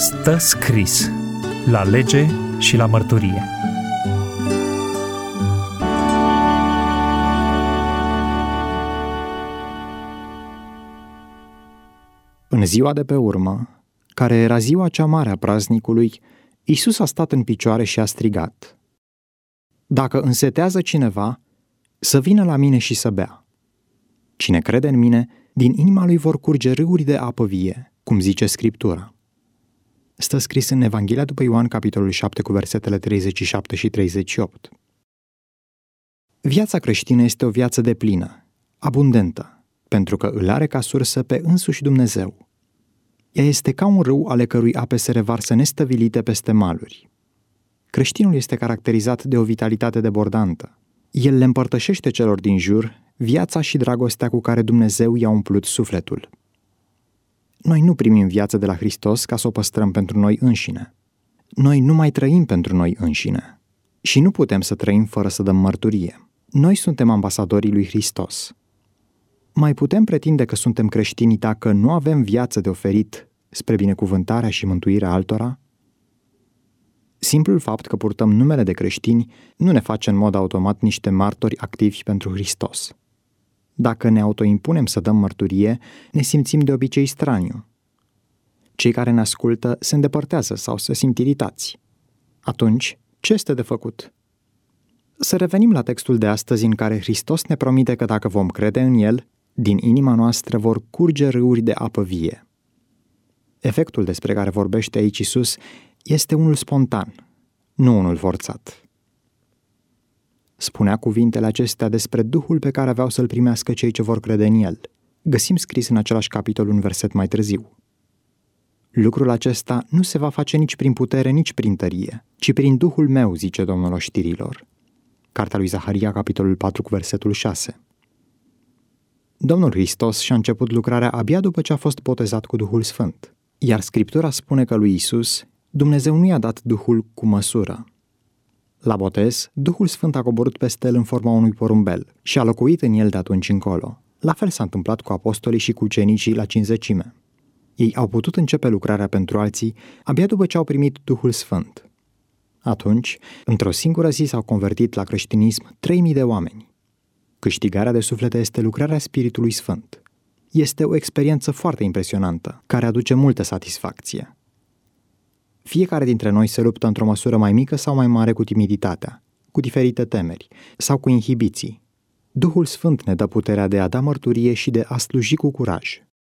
Stă scris la lege și la mărturie. În ziua de pe urmă, care era ziua cea mare a praznicului, Iisus a stat în picioare și a strigat: „Dacă însetează cineva, să vină la mine și să bea. Cine crede în mine, din inima lui vor curge râuri de apă vie, cum zice Scriptura.” Stă scris în Evanghelia după Ioan, capitolul 7, cu versetele 37 și 38. Viața creștină este o viață deplină, abundentă, pentru că îl are ca sursă pe însuși Dumnezeu. Ea este ca un râu ale cărui ape se revarsă nestăvilite peste maluri. Creștinul este caracterizat de o vitalitate debordantă. El le împărtășește celor din jur viața și dragostea cu care Dumnezeu i-a umplut sufletul. Noi nu primim viață de la Hristos ca să o păstrăm pentru noi înșine. Noi nu mai trăim pentru noi înșine. Și nu putem să trăim fără să dăm mărturie. Noi suntem ambasadorii lui Hristos. Mai putem pretinde că suntem creștini dacă nu avem viață de oferit spre binecuvântarea și mântuirea altora? Simplul fapt că purtăm numele de creștini nu ne face în mod automat niște martori activi pentru Hristos. Dacă ne autoimpunem să dăm mărturie, ne simțim de obicei straniu. Cei care ne ascultă se îndepărtează sau se simt iritați. Atunci, ce este de făcut? Să revenim la textul de astăzi în care Hristos ne promite că dacă vom crede în El, din inima noastră vor curge râuri de apă vie. Efectul despre care vorbește aici Iisus este unul spontan, nu unul forțat. Spunea cuvintele acestea despre Duhul pe care aveau să-l primească cei ce vor crede în El. Găsim scris în același capitol un verset mai târziu. Lucrul acesta nu se va face nici prin putere, nici prin tărie, ci prin Duhul meu, zice Domnul oștirilor. Cartea lui Zaharia, capitolul 4, cu versetul 6. Domnul Hristos și-a început lucrarea abia după ce a fost botezat cu Duhul Sfânt. Iar Scriptura spune că lui Iisus Dumnezeu nu i-a dat Duhul cu măsură. La botez, Duhul Sfânt a coborât peste el în forma unui porumbel și a locuit în el de atunci încolo. La fel s-a întâmplat cu apostolii și cu ucenicii la Cincizecime. Ei au putut începe lucrarea pentru alții abia după ce au primit Duhul Sfânt. Atunci, într-o singură zi s-au convertit la creștinism 3.000 de oameni. Câștigarea de suflete este lucrarea Spiritului Sfânt. Este o experiență foarte impresionantă, care aduce multă satisfacție. Fiecare dintre noi se luptă într-o măsură mai mică sau mai mare cu timiditatea, cu diferite temeri sau cu inhibiții. Duhul Sfânt ne dă puterea de a da mărturie și de a sluji cu curaj.